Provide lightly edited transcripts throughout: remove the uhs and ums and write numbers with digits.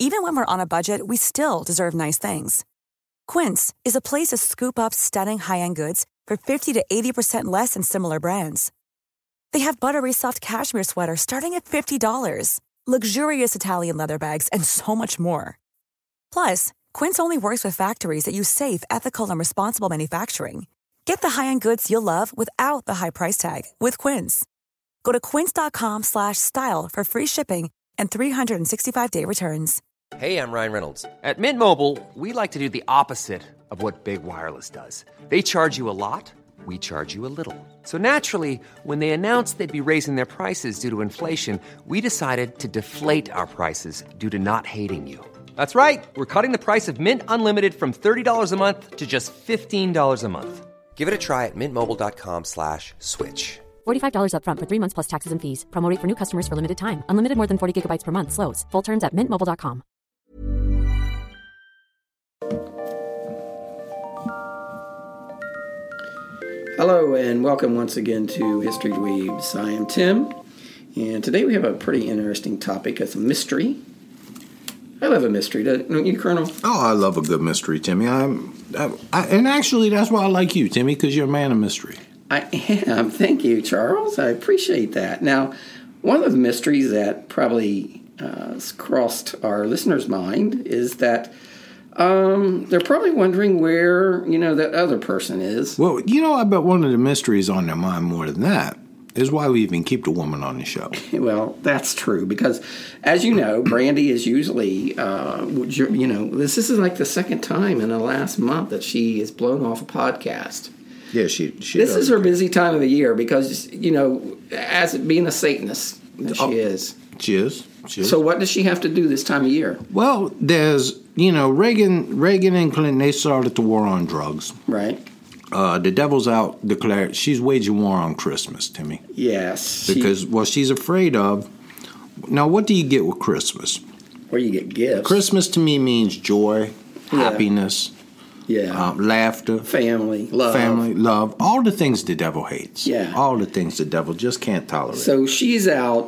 Even when we're on a budget, we still deserve nice things. Quince is a place to scoop up stunning high-end goods for 50 to 80% less than similar brands. They have buttery soft cashmere sweaters starting at $50, luxurious Italian leather bags, and so much more. Plus, Quince only works with factories that use safe, ethical, and responsible manufacturing. Get the high-end goods you'll love without the high price tag with Quince. Go to quince.com/style for free shipping and 365-day returns. Hey, I'm Ryan Reynolds. At Mint Mobile, we like to do the opposite of what Big Wireless does. They charge you a lot, we charge you a little. So naturally, when they announced they'd be raising their prices due to inflation, we decided to deflate our prices due to not hating you. That's right. We're cutting the price of Mint Unlimited from $30 a month to just $15 a month. Give it a try at mintmobile.com/switch. $45 up front for 3 months plus taxes and fees. Promo rate for new customers for limited time. Unlimited more than 40 gigabytes per month. Slows full terms at mintmobile.com. Hello and welcome once again to History Dweebs. I am Tim, and today we have a pretty interesting topic. It's a mystery. I love a mystery, don't you, Colonel? Oh, I love a good mystery, Timmy. And actually, that's why I like you, Timmy, because you're a man of mystery. I am. Thank you, Charles. I appreciate that. Now, one of the mysteries that probably has crossed our listeners' mind is that they're probably wondering where, that other person is. Well, I bet one of the mysteries on their mind more than that is why we even keep the woman on the show. Well, that's true, because, as you know, Brandy is usually, this is like the second time in the last month that she has blown off a podcast. Yeah, she This is her busy time of the year because, as being a Satanist, she is. She is. So what does she have to do this time of year? Well, there's, Reagan and Clinton, they started the war on drugs. Right. The devil's out declared she's waging war on Christmas, Timmy. Yes. Because what she's afraid of. Now, what do you get with Christmas? Where you get gifts. Christmas to me means joy, happiness, laughter, family, love. All the things the devil hates. Yeah. All the things the devil just can't tolerate. So she's out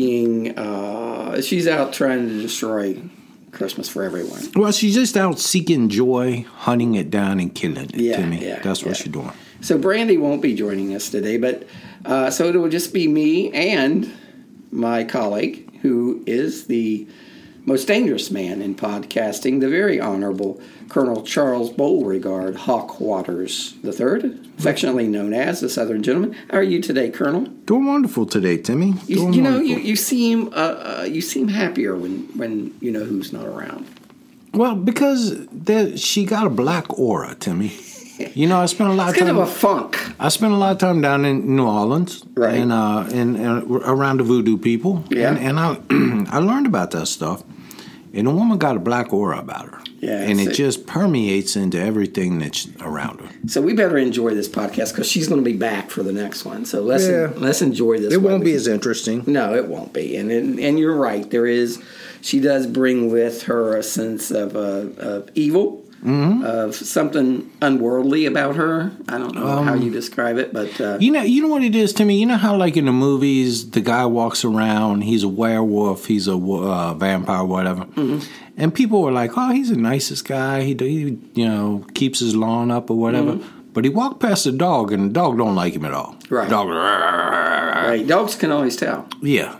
she's out trying to destroy Christmas for everyone. Well, she's just out seeking joy, hunting it down, and killing it, Timmy. That's what she's doing. So Brandy won't be joining us today, but so it will just be me and my colleague, who is the most dangerous man in podcasting, the very Honorable Colonel Charles Beauregard Hawk Waters III, affectionately known as the Southern Gentleman. How are you today, Colonel? Doing wonderful today, Timmy. You seem happier when you know who's not around. Well, because she got a black aura, Timmy. I spent a lot of time. It's kind of a funk. I spent a lot of time down in New Orleans, right, and around the voodoo people, and I learned about that stuff. And the woman got a black aura about her. Yeah, and it just permeates into everything that's around her. So we better enjoy this podcast because she's going to be back for the next one. So let's enjoy this. It won't be as interesting. No, it won't be. And you're right. She does bring with her a sense of evil. Mm-hmm. Of something unworldly about her. I don't know how you describe it, but you know what it is, Timmy. You know how, like in the movies, the guy walks around, he's a werewolf, he's a vampire, whatever, and people were like, "Oh, he's the nicest guy. He keeps his lawn up or whatever." Mm-hmm. But he walked past the dog, and the dog don't like him at all. Right. Dog. Right. Dogs can always tell. Yeah.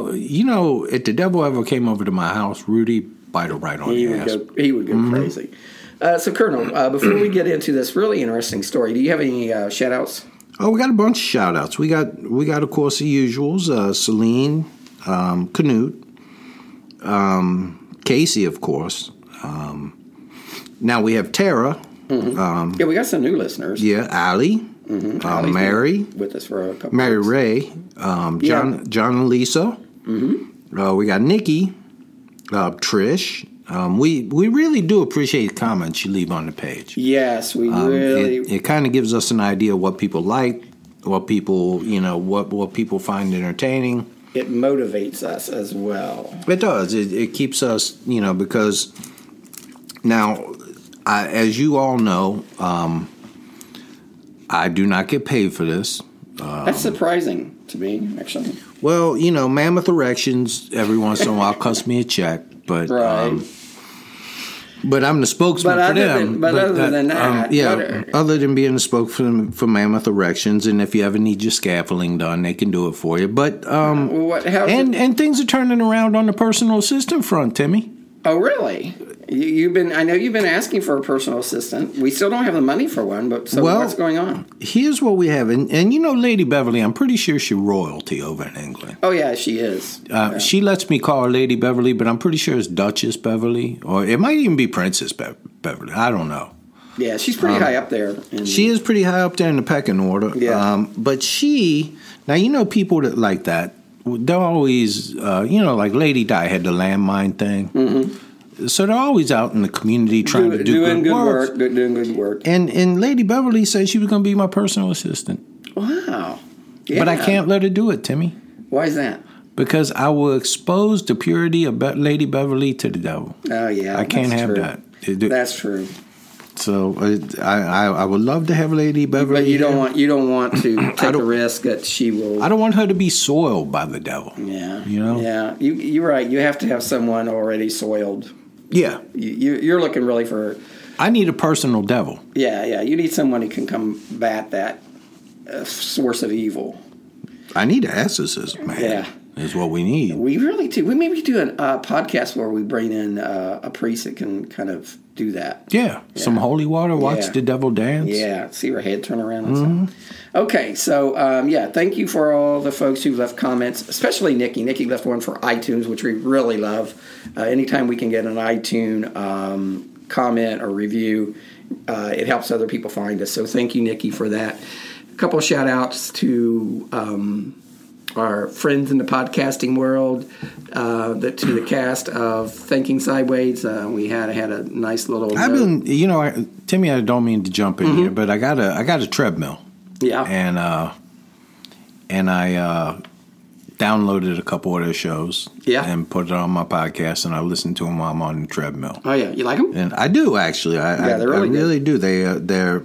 If the devil ever came over to my house, Rudy bite her right on the ass. He would go crazy. So, Colonel, before we get into this really interesting story, do you have any shout-outs? Oh, we got a bunch of shout-outs. We got of course, the usuals, Celine, Canute, Casey, of course. Now we have Tara. Mm-hmm. We got some new listeners. Yeah, Allie. Mm-hmm. Mary. With us for a couple Mary weeks. Ray. John and Lisa. Mm-hmm. We got Nikki. Trish. We really do appreciate comments you leave on the page. Yes, we really. It kind of gives us an idea of what people like, what people what people find entertaining. It motivates us as well. It does. It keeps us, because now, as you all know, I do not get paid for this. That's surprising to me, actually. Well, Mammoth Erections every once in a while cuts me a check. but Right. but I'm the spokesman for them. Other than that, other than being the spokesman for Mammoth Erections, and if you ever need your scaffolding done, they can do it for you. But and things are turning around on the personal assistant front, Timmy. Oh, really? I know you've been asking for a personal assistant. We still don't have the money for one, but what's going on? Here's what we have. And you know Lady Beverly, I'm pretty sure she's royalty over in England. Oh, yeah, she is. She lets me call her Lady Beverly, but I'm pretty sure it's Duchess Beverly. Or it might even be Princess Beverly. I don't know. Yeah, she's pretty high up there. She is pretty high up there in the pecking order. Yeah. But now you know people that like that, they're always, like Lady Di had the landmine thing. Mm-hmm. So they're always out in the community trying to do good work. Doing good work. And Lady Beverly said she was going to be my personal assistant. Wow. Yeah. But I can't let her do it, Timmy. Why is that? Because I will expose the purity of Lady Beverly to the devil. Oh, yeah. I can't have that. That's true. So I would love to have Lady Beverly. But you don't want to take a risk that she will. I don't want her to be soiled by the devil. Yeah. You know? Yeah. You're right. You have to have someone already soiled. Yeah. You're looking really for. I need a personal devil. Yeah. You need someone who can combat that source of evil. I need an exorcism, man. Yeah. Is what we need. We really do. We maybe do a podcast where we bring in a priest that can kind of do that. Yeah. Some holy water, watch the devil dance. Yeah, see her head turn around and stuff. Okay, so, thank you for all the folks who left comments, especially Nikki. Nikki left one for iTunes, which we really love. Anytime we can get an iTunes comment or review, it helps other people find us. So thank you, Nikki, for that. A couple of shout-outs to our friends in the podcasting world, to the cast of Thinking Sideways. We had a nice little. I've been, Timmy. I don't mean to jump in here, but I got a treadmill. Yeah, and I downloaded a couple of their shows. Yeah, and put it on my podcast, and I listen to them while I'm on the treadmill. Oh yeah, you like them? And I do actually. I really do. They're.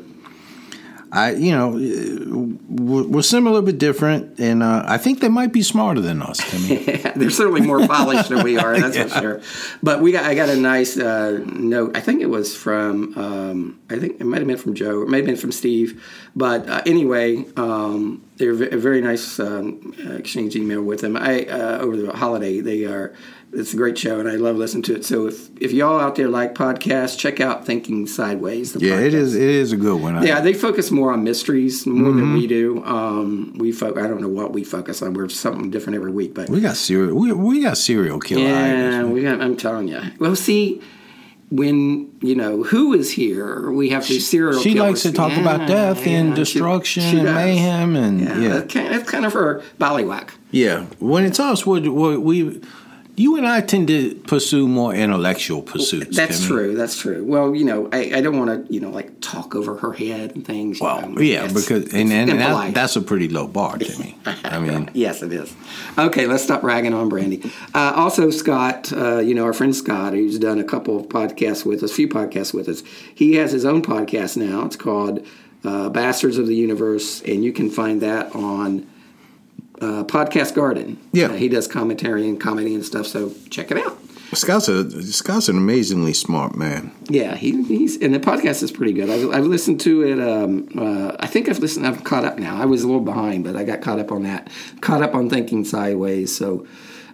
We're similar but different, and I think they might be smarter than us. They're certainly more polished than we are, that's for sure. But I got a nice note. I think it was from, I think it might have been from Joe, or it might have been from Steve. But anyway, they're a very nice exchange email with them. Over the holiday, it's a great show, and I love listening to it. So if y'all out there like podcasts, check out Thinking Sideways. Yeah, podcast. It is a good one. They focus more on mysteries more than we do. I don't know what we focus on. We're something different every week, but we got serial. We got serial killer. Yeah, I'm telling you. Well, see. When, who is here, we have these serial killers. She likes to talk about death and destruction and mayhem. And that's kind of her ballywhack. Yeah. When it's us, you and I tend to pursue more intellectual pursuits. That's true. That's true. Well, I don't want to, talk over her head and things. Because that's a pretty low bar to me. I mean, yes, it is. Okay, let's stop ragging on Brandy. Also, Scott, our friend Scott, who's done a few podcasts with us. He has his own podcast now. It's called Bastards of the Universe, and you can find that on Podcast Garden. Yeah, he does commentary and comedy and stuff. So check it out. Scott's an amazingly smart man. Yeah, he's and the podcast is pretty good. I've listened to it. I think I've caught up now. I was a little behind, but I got caught up on that. Caught up on Thinking Sideways. So,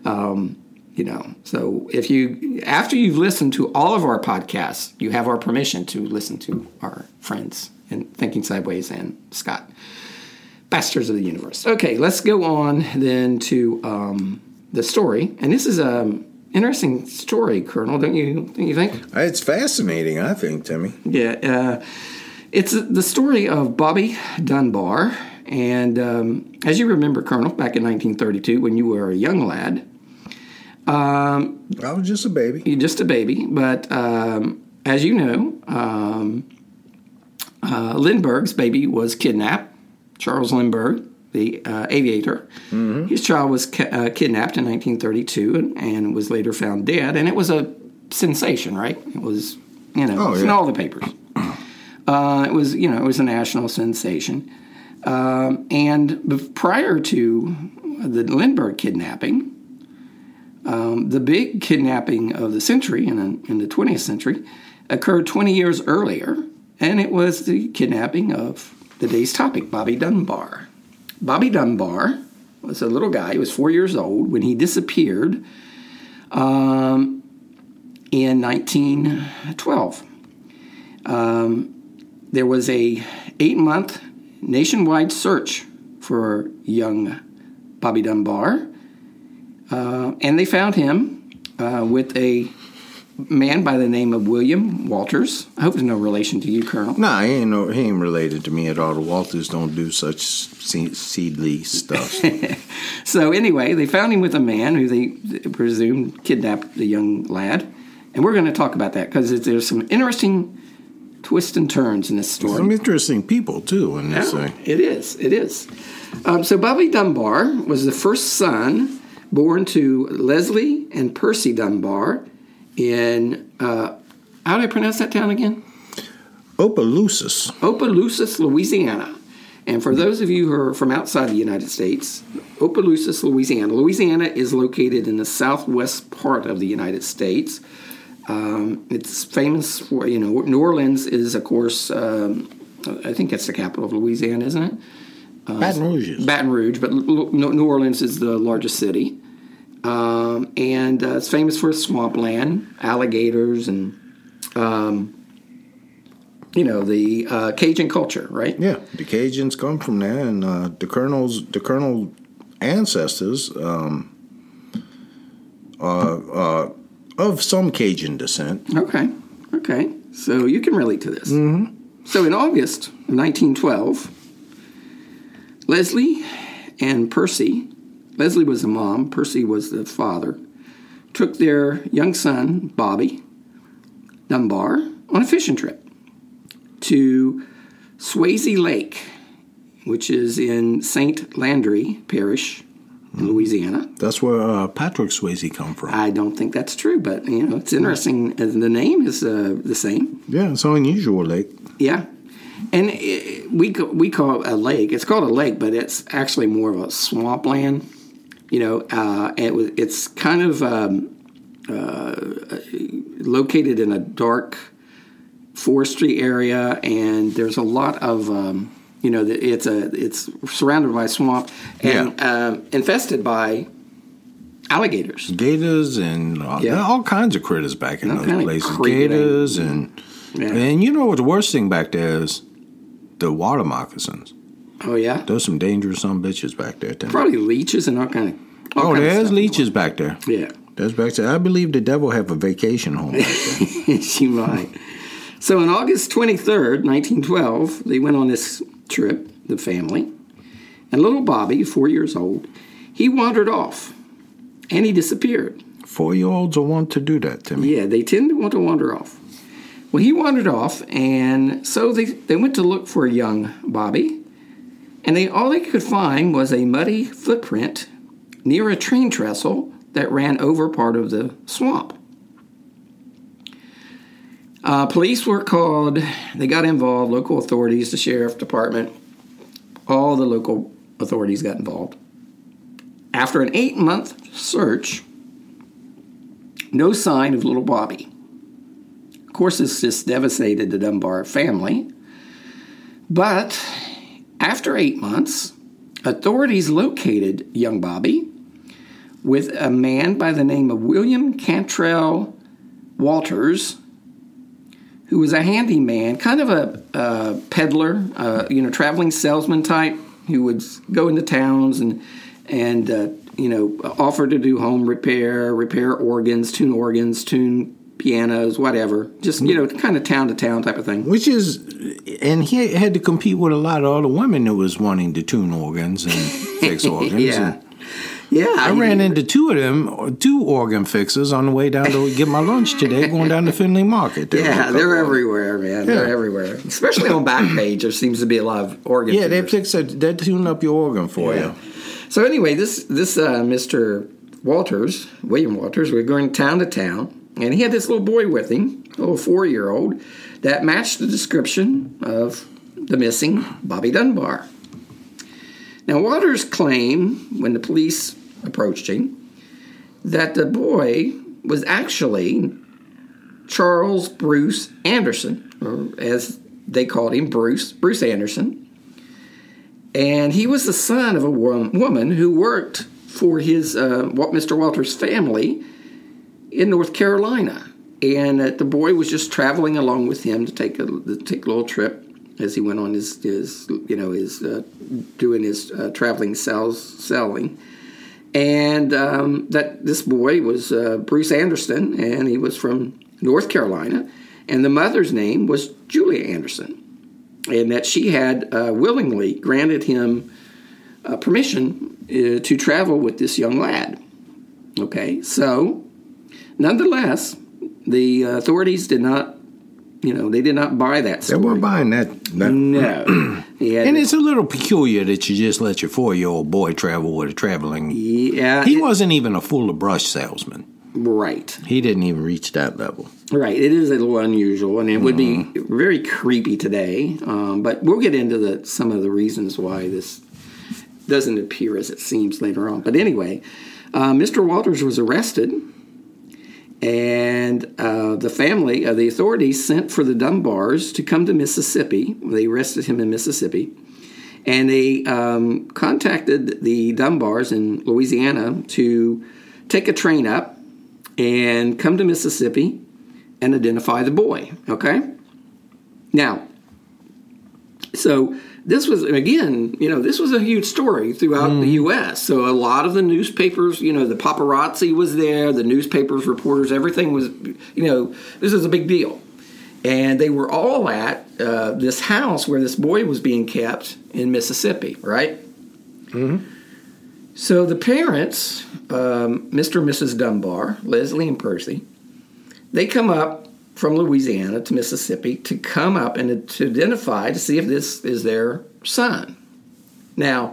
so after you've listened to all of our podcasts, you have our permission to listen to our friends in Thinking Sideways and Scott. Bastards of the Universe. Okay, let's go on then to the story. And this is an interesting story, Colonel, don't you think? It's fascinating, I think, Timmy. Yeah. It's the story of Bobby Dunbar. And as you remember, Colonel, back in 1932, when you were a young lad. I was just a baby. You're just a baby. But as you know, Lindbergh's baby was kidnapped. Charles Lindbergh, the aviator. Mm-hmm. His child was kidnapped in 1932 and was later found dead. And it was a sensation, right? It was, in all the papers. It was a national sensation. And prior to the Lindbergh kidnapping, The big kidnapping of the century in the 20th century occurred 20 years earlier, and it was the kidnapping of the day's topic, Bobby Dunbar. Bobby Dunbar was a little guy. He was 4 years old when he disappeared in 1912. There was a 8-month nationwide search for young Bobby Dunbar, and they found him with a man by the name of William Walters. I hope there's no relation to you, Colonel. Nah, he ain't related to me at all. The Walters don't do such seedly stuff. So anyway, they found him with a man who they presumed kidnapped the young lad, and we're going to talk about that because there's some interesting twists and turns in this story. Some interesting people too in this thing. It is. So Bobby Dunbar was the first son born to Leslie and Percy Dunbar in, how do I pronounce that town again? Opelousas, Louisiana. And for those of you who are from outside the United States, Opelousas, Louisiana. Louisiana is located in the southwest part of the United States. It's famous for, New Orleans is, of course, I think that's the capital of Louisiana, isn't it? Baton Rouge. Baton Rouge, but New Orleans is the largest city. And it's famous for swampland, alligators, and, the Cajun culture, right? Yeah, the Cajuns come from there, and the Colonel ancestors are of some Cajun descent. Okay. So you can relate to this. Mm-hmm. So in August of 1912, Leslie and Percy, Leslie was the mom, Percy was the father, took their young son, Bobby Dunbar, on a fishing trip to Swayze Lake, which is in St. Landry Parish in Louisiana. That's where Patrick Swayze come from. I don't think that's true, but, it's interesting. The name is the same. Yeah, it's an unusual lake. Yeah. And we call it a lake. It's called a lake, but it's actually more of a swampland. It's kind of located in a dark forestry area, and there's a lot of it's surrounded by swamp and infested by alligators, gators, and all kinds of critters back in those places. Gators and you know what the worst thing back there is? The water moccasins. Oh yeah, there's some dangerous bitches back there. Probably leeches and all kind of. There's leeches back there. Yeah, there's back there. I believe the devil have a vacation home back there. She might. So on August 23rd, 1912, they went on this trip, the family, and little Bobby, 4 years old, he wandered off, and he disappeared. 4-year-olds will want to do that to me. Yeah, they tend to want to wander off. Well, he wandered off, and so they went to look for young Bobby, and all they could find was a muddy footprint near a train trestle that ran over part of the swamp. Police were called. They got involved, local authorities, the sheriff department, all the local authorities got involved. After an 8-month search, no sign of little Bobby. Of course, this just devastated the Dunbar family. But after 8 months, authorities located young Bobby with a man by the name of William Cantrell Walters, who was a handyman, kind of a peddler, traveling salesman type, who would go into towns and offer to do home repair organs, tune pianos, whatever. Just, kind of town to town type of thing. And he had to compete with a lot of other women that was wanting to tune organs and fix organs. Yeah. I ran into two organ fixers on the way down to get my lunch today, going down to Findlay Market. They're everywhere, man. Yeah. They're everywhere. Especially on Backpage, there seems to be a lot of organ fixers. They tune up your organ for you. So anyway, this Mr. Walters, William Walters, we're going town to town, and he had this little boy with him, a little 4-year-old, that matched the description of the missing Bobby Dunbar. Now, Walters claimed, when the police approached him, that the boy was actually Charles Bruce Anderson, or as they called him, Bruce Anderson. And he was the son of a woman who worked for his Mr. Walters' family in North Carolina. And the boy was just traveling along with him to take a little trip as he went on his doing his traveling selling. And that this boy was Bruce Anderson, and he was from North Carolina, and the mother's name was Julia Anderson, and that she had willingly granted him permission to travel with this young lad. Okay, so nonetheless, the authorities did not, they did not buy that story. They weren't buying that. No. And it's a little peculiar that you just let your 4-year-old boy travel with a traveling. Yeah. He wasn't even a full of brush salesman. Right. He didn't even reach that level. Right. It is a little unusual, and it would be very creepy today. But we'll get into some of the reasons why this doesn't appear as it seems later on. But anyway, Mr. Walters was arrested, and the family, the authorities sent for the Dunbars to come to Mississippi. They arrested him in Mississippi. And they contacted the Dunbars in Louisiana to take a train up and come to Mississippi and identify the boy, okay? Now, so this was, again, this was a huge story throughout the U.S. So a lot of the newspapers, the paparazzi was there, the newspapers, reporters, everything was, this is a big deal. And they were all at this house where this boy was being kept in Mississippi, right? Mm-hmm. So the parents, Mr. and Mrs. Dunbar, Leslie and Percy, they come up from Louisiana to Mississippi to come up and to identify to see if this is their son. Now,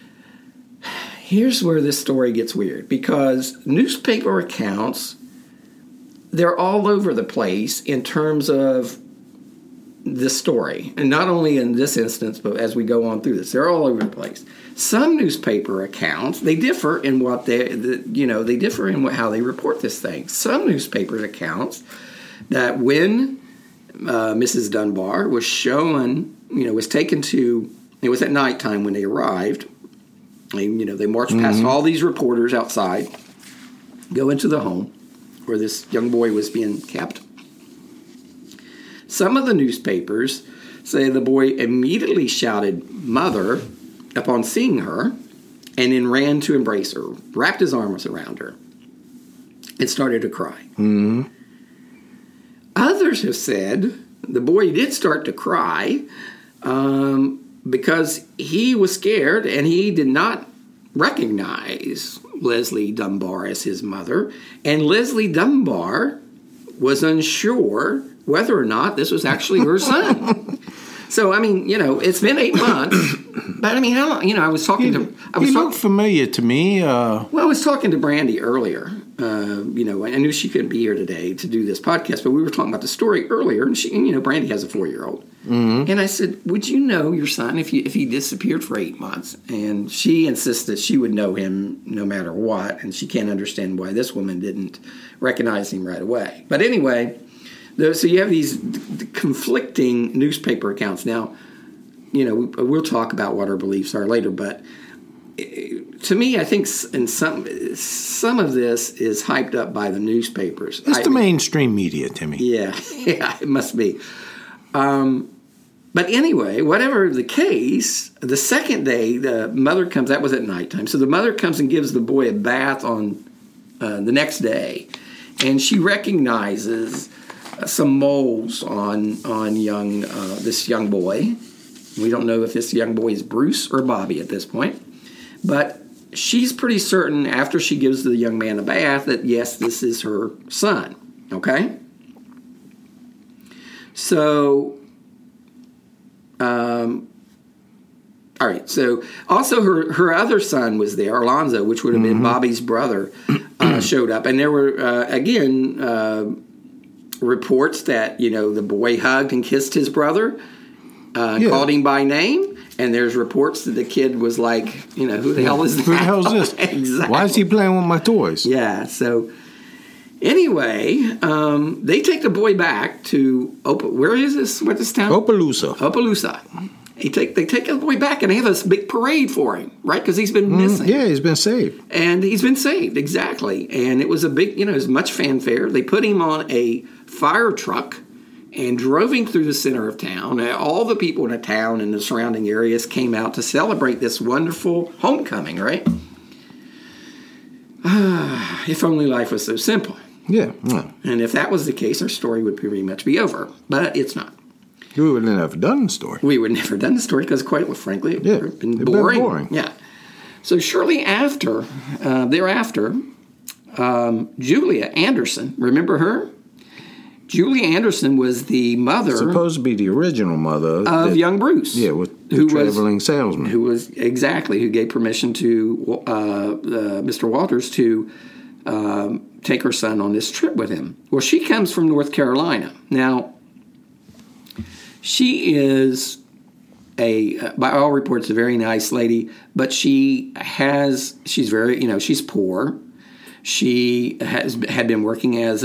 here's where this story gets weird, because newspaper accounts, they're all over the place in terms of this story. And not only in this instance, but as we go on through this, they're all over the place. Some newspaper accounts, they differ in what they differ in how they report this thing. Some newspaper accounts that when Mrs. Dunbar was shown, was taken to, it was at nighttime when they arrived. They marched past all these reporters outside, go into the home where this young boy was being kept. Some of the newspapers say the boy immediately shouted "Mother" upon seeing her, and then ran to embrace her, wrapped his arms around her, and started to cry. Mm-hmm. Others have said the boy did start to cry because he was scared and he did not recognize Leslie Dunbar as his mother, and Leslie Dunbar was unsure whether or not this was actually her son. So, it's been 8 months, but how long, I was talking to... You look familiar to me. Well, I was talking to Brandy earlier. I knew she couldn't be here today to do this podcast, but we were talking about the story earlier, and Brandy has a 4-year-old. Mm-hmm. And I said, would you know your son if he disappeared for 8 months? And she insists that she would know him no matter what, and she can't understand why this woman didn't recognize him right away. But anyway... So you have these conflicting newspaper accounts. Now, we'll talk about what our beliefs are later, but to me, I think in some of this is hyped up by the newspapers. It's the mainstream media, Timmy. Yeah, it must be. But anyway, whatever the case, the second day, the mother comes, that was at nighttime, so the mother comes and gives the boy a bath on the next day, and she recognizes some moles on this young boy. We don't know if this young boy is Bruce or Bobby at this point, but she's pretty certain after she gives the young man a bath that yes, this is her son. Okay, so all right. So also her other son was there, Alonzo, which would have been Bobby's brother, showed up, and there were again. Reports that the boy hugged and kissed his brother, called him by name. And there's reports that the kid was like, who the hell is that? Who the hell is this? Exactly. Why is he playing with my toys? Yeah, so anyway, they take the boy back to, where is this? What's this town? Opelousas. They take the boy back and they have this big parade for him, right? Because he's been missing. Yeah, he's been saved. And he's been saved, exactly. And it was a big, it was much fanfare. They put him on a fire truck and drove him through the center of town. All the people in the town and the surrounding areas came out to celebrate this wonderful homecoming, right? If only life was so simple. Yeah. And if that was the case, our story would pretty much be over. But it's not. We would have never done the story. We would never done the story because, quite frankly, it would have been boring. Yeah. So shortly thereafter, Julia Anderson, remember her? Julia Anderson was the mother, supposed to be the original mother of young Bruce. Yeah, with the traveling salesman. Who gave permission to Mr. Walters to take her son on this trip with him. Well, she comes from North Carolina. Now, she is by all reports, a very nice lady, but she's very, she's poor. She had been working as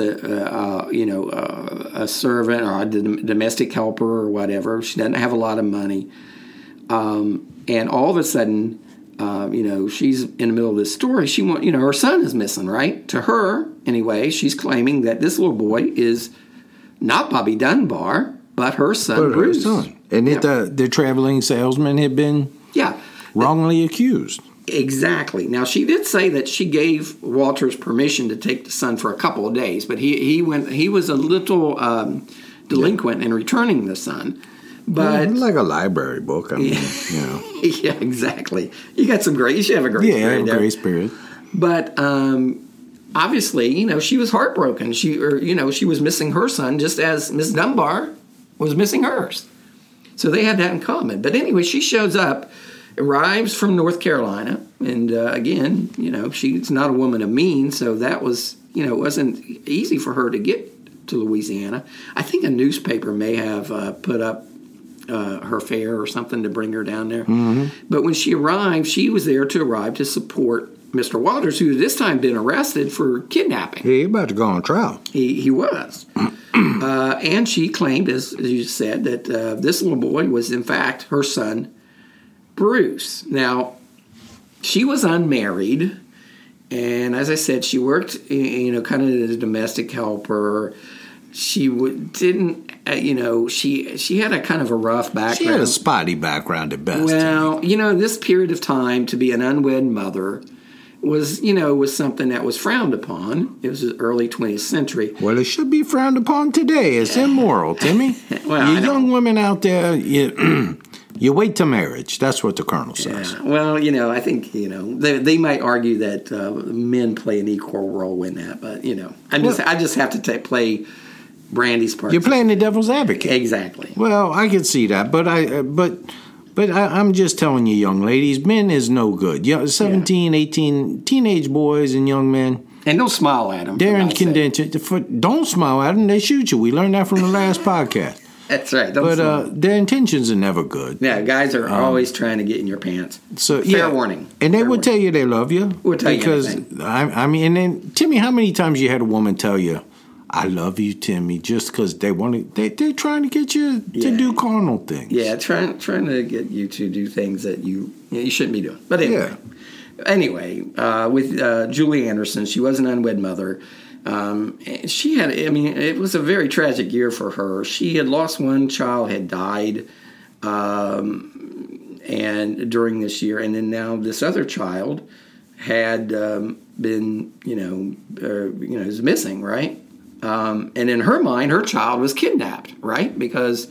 a servant or a domestic helper or whatever. She doesn't have a lot of money, and all of a sudden, she's in the middle of this story. Her son is missing. Right, to her anyway, she's claiming that this little boy is not Bobby Dunbar, but her son Bruce. And the traveling salesman had been wrongly accused. Exactly. Now, she did say that she gave Walters permission to take the son for a couple of days, but he was a little delinquent in returning the son. But like a library book. I mean, Yeah, exactly. You should have a great spirit. Yeah, grace period. But obviously, she was heartbroken. She was missing her son just as Miss Dunbar was missing hers. So they had that in common. But anyway, she shows up, arrives from North Carolina, and again, she's not a woman of means, so that was, it wasn't easy for her to get to Louisiana. I think a newspaper may have put up her fare or something to bring her down there. Mm-hmm. But when she arrived, she was there to support Mr. Walters, who had this time been arrested for kidnapping. Yeah, he about to go on trial. He was. And she claimed, as you said, that this little boy was, in fact, her son, Bruce. Now, she was unmarried, and as I said, she worked, kind of as a domestic helper. She she had a kind of a rough background. She had a spotty background at best. Well, this period of time to be an unwed mother was something that was frowned upon. It was the early 20th century. Well, it should be frowned upon today. It's immoral, Timmy. Well, you young women out there, you wait till marriage. That's what the Colonel says. Yeah. Well, I think, they might argue that men play an equal role in that. But, I just have to play Brandy's part. You're playing the devil's advocate. Exactly. Well, I can see that. But I'm just telling you, young ladies, men is no good. 17, 18, teenage boys and young men. And don't smile at them. They're in contention. Don't smile at them. They shoot you. We learned that from the last podcast. That's right. Their intentions are never good. Yeah, guys are always trying to get in your pants. So fair warning. And they would tell you they love you. Would tell because, you and then, Timmy, how many times you had a woman tell you, I love you, Timmy, just because they're trying to get you to do carnal things. Yeah, trying to get you to do things that you shouldn't be doing. But anyway, with Julie Anderson, she was an unwed mother. She had, it was a very tragic year for her. She had lost one child, had died, and during this year, and then now this other child had been, is missing, right? And in her mind, her child was kidnapped, right? Because,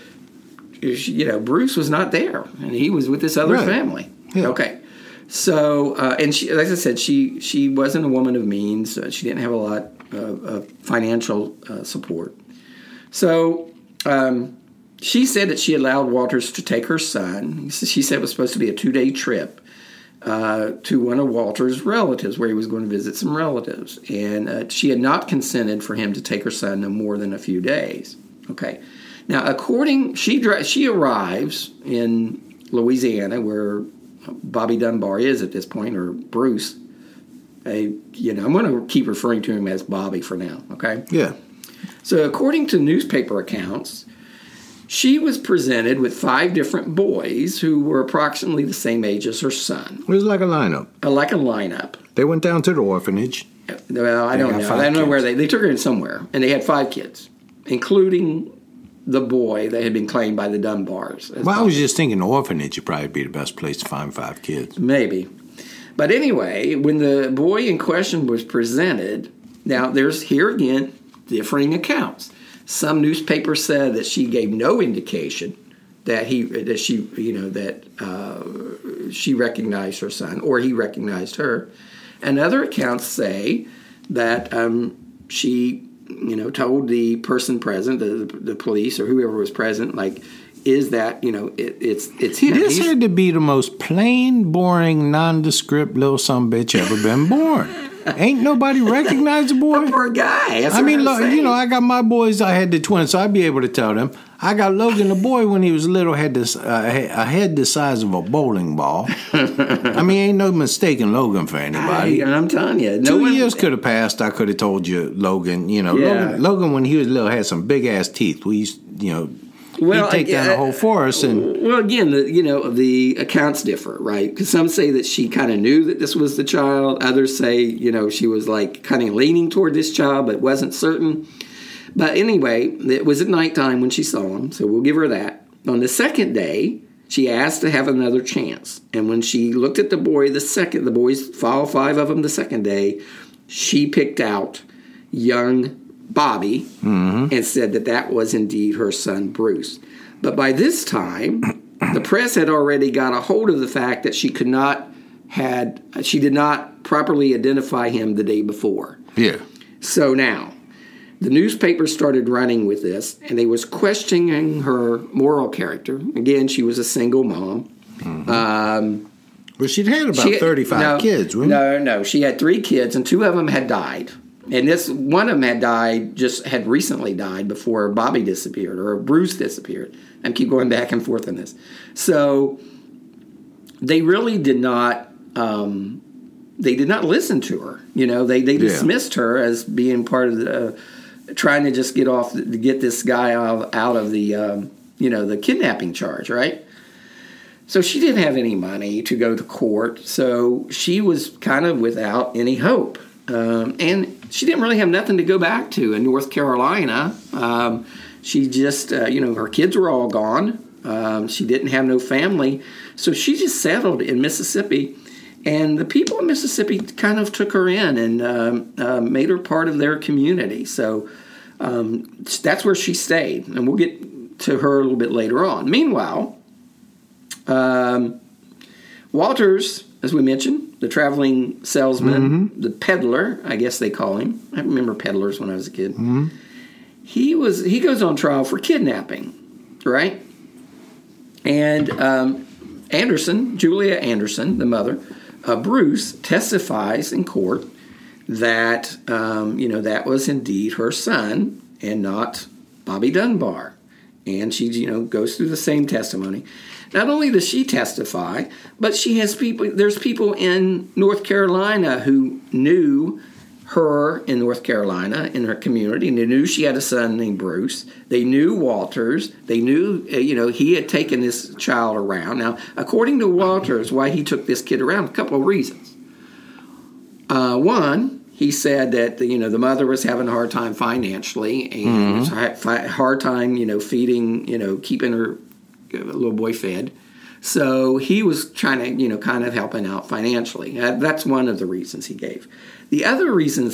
Bruce was not there, and he was with this other family. Yeah. Okay. So, and she, as I said, she wasn't a woman of means. She didn't have a lot of financial support. So, she said that she allowed Walters to take her son. She said it was supposed to be a 2-day trip to one of Walter's relatives, where he was going to visit some relatives. And she had not consented for him to take her son no more than a few days. Okay. Now, she arrives in Louisiana, where Bobby Dunbar is at this point, or Bruce. I'm going to keep referring to him as Bobby for now, okay? Yeah. So according to newspaper accounts, she was presented with 5 different boys who were approximately the same age as her son. It was like a lineup. Like a lineup. They went down to the orphanage. Well, I don't know. I don't know where they took her in somewhere, and they had 5 kids, including the boy that had been claimed by the Dunbars. Well, I was just thinking the orphanage would probably be the best place to find 5 kids. Maybe. But anyway, when the boy in question was presented, now there's here again differing accounts. Some newspapers said that she gave no indication that she recognized her son, or he recognized her. And other accounts say that she, told the person present, the police or whoever was present, is that, it's him. This had to be the most plain, boring, nondescript little sumbitch ever been born. Ain't nobody recognized the boy. The poor guy. That's I got my boys. I had the twins, so I'd be able to tell them. I got Logan, the boy, when he was little, had this a head the size of a bowling ball. Ain't no mistaking Logan for anybody. I'm telling you, 2 years could have passed. I could have told you, Logan. Logan, when he was little, had some big ass teeth. We used, he'd take down the whole forest. Well, again, the accounts differ, right? Because some say that she kind of knew that this was the child. Others say, she was kind of leaning toward this child, but wasn't certain. But anyway, it was at nighttime when she saw him, so we'll give her that. On the second day, she asked to have another chance. And when she looked at the boy, the boys, all 5 of them the second day, she picked out young Bobby and said that was indeed her son, Bruce. But by this time, the press had already got a hold of the fact that she did not properly identify him the day before. Yeah. So now, the newspaper started running with this, and they was questioning her moral character. Again, she was a single mom. Mm-hmm. Well, she'd had about 35 kids, wasn't she? No. She had 3 kids, and 2 of them had died. And one of them had recently died before Bobby disappeared, or Bruce disappeared. I keep going back and forth on this. So they really did not. They did not listen to her. They dismissed her as being part of the trying to just get this guy out of the the kidnapping charge, right? So she didn't have any money to go to court, so she was kind of without any hope. And she didn't really have nothing to go back to in North Carolina. She just, her kids were all gone. She didn't have no family. So she just settled in Mississippi. And the people in Mississippi kind of took her in and made her part of their community. So that's where she stayed. And we'll get to her a little bit later on. Meanwhile, Walters, as we mentioned, the traveling salesman, the peddler, I guess they call him. I remember peddlers when I was a kid. Mm-hmm. He goes on trial for kidnapping, right? And Julia Anderson, the mother, Bruce, testifies in court that that was indeed her son and not Bobby Dunbar. And she goes through the same testimony. Not only does she testify, but she has people. There's people in North Carolina who knew her in North Carolina in her community, and they knew she had a son named Bruce. They knew Walters. They knew he had taken this child around. Now, according to Walters, why he took this kid around, a couple of reasons. One, he said that the mother was having a hard time financially and hard time feeding keeping her little boy fed. So he was trying to, kind of helping out financially. That's one of the reasons he gave. The other reason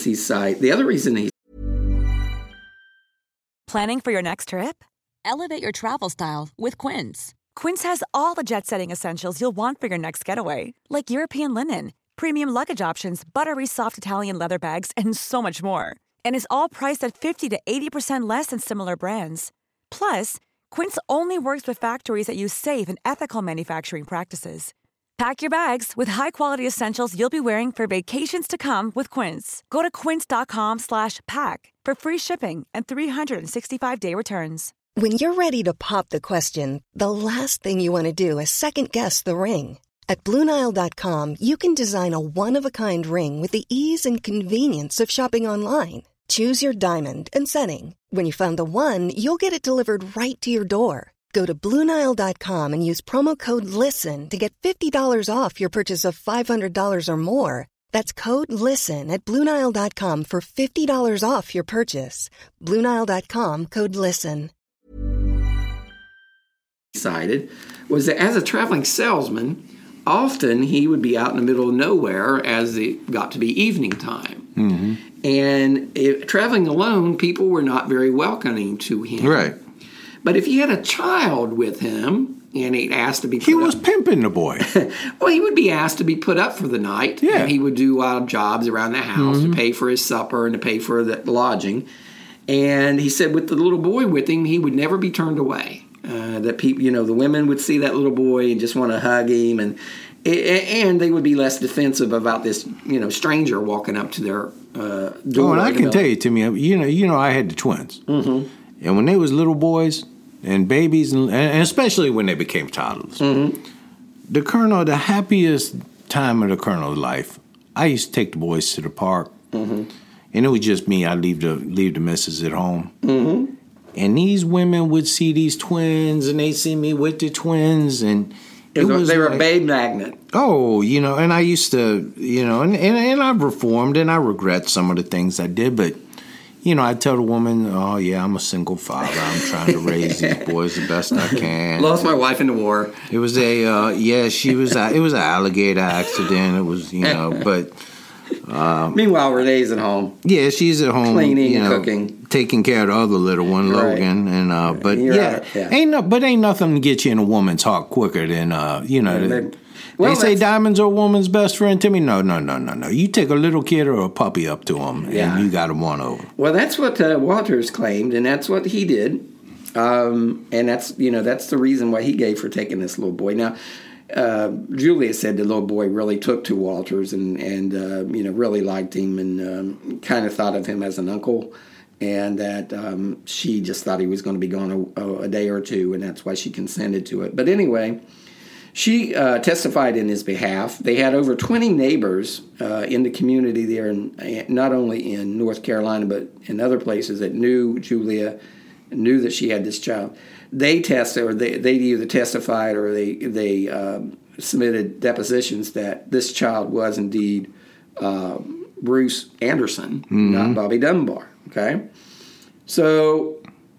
Planning for your next trip? Elevate your travel style with Quince. Quince has all the jet-setting essentials you'll want for your next getaway, like European linen, premium luggage options, buttery soft Italian leather bags, and so much more. And is all priced at 50 to 80% less than similar brands. Plus, Quince only works with factories that use safe and ethical manufacturing practices. Pack your bags with high-quality essentials you'll be wearing for vacations to come with Quince. Go to quince.com/pack for free shipping and 365-day returns. When you're ready to pop the question, the last thing you want to do is second-guess the ring. At BlueNile.com, you can design a one-of-a-kind ring with the ease and convenience of shopping online. Choose your diamond and setting. When you find the one, you'll get it delivered right to your door. Go to BlueNile.com and use promo code LISTEN to get $50 off your purchase of $500 or more. That's code LISTEN at BlueNile.com for $50 off your purchase. BlueNile.com, code LISTEN. Decided was that as a traveling salesman, often he would be out in the middle of nowhere as it got to be evening time. Mm-hmm. And traveling alone, people were not very welcoming to him. Right. But if he had a child with him and he asked to be put He was pimping the boy. Well, he would be asked to be put up for the night. Yeah. And he would do odd jobs around the house to pay for his supper and to pay for the lodging. And he said with the little boy with him, he would never be turned away. That people, the women would see that little boy and just want to hug him, and they would be less defensive about this, stranger walking up to their door. Oh, and I can tell you, Timmy, I had the twins, and when they was little boys and babies, and especially when they became toddlers, the happiest time of the Colonel's life, I used to take the boys to the park, and it was just me. I'd leave the missus at home. And these women would see these twins, and they see me with the twins, and they were a babe magnet. Oh, and I used to, and I've reformed, and I regret some of the things I did, but, I tell the woman, oh, yeah, I'm a single father. I'm trying to raise these boys the best I can. Lost my wife in the war. It was it was an alligator accident. It was, but... Meanwhile, Renee's at home. Yeah, she's at home, cleaning and cooking, taking care of the other little one, Logan. Right. And but ain't nothing to get you in a woman's heart quicker than they say diamonds are a woman's best friend. Timmy, no. You take a little kid or a puppy up to them, and you got them won over. Well, that's what Walters claimed, and that's what he did, and that's the reason why he gave for taking this little boy. Now. Julia said the little boy really took to Walters and really liked him and kind of thought of him as an uncle, and that she just thought he was going to be gone a day or two, and that's why she consented to it. But anyway, she testified in his behalf. They had over 20 neighbors in the community there, not only in North Carolina but in other places that knew Julia, knew that she had this child. They either testified or they submitted depositions that this child was indeed Bruce Anderson, not Bobby Dunbar. Okay, so